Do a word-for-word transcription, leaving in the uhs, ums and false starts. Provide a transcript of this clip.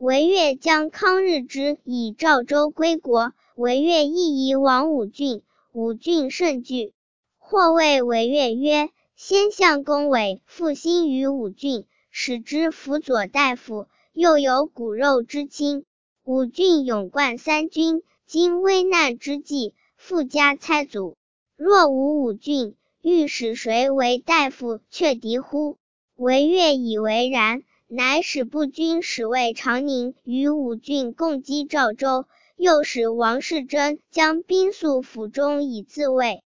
惟越将康日之以赵州归国，惟越亦以往武郡，武郡甚惧。或谓惟越曰：先相公伟，复兴于武郡，使之辅佐大夫，又有骨肉之亲。武郡勇冠三军，今危难之际，复加猜阻。若无武郡，欲使谁为大夫，却敌乎？惟越以为然，乃使步军使卫长宁与武郡共击赵州，又使王士祯将兵宿府中以自卫。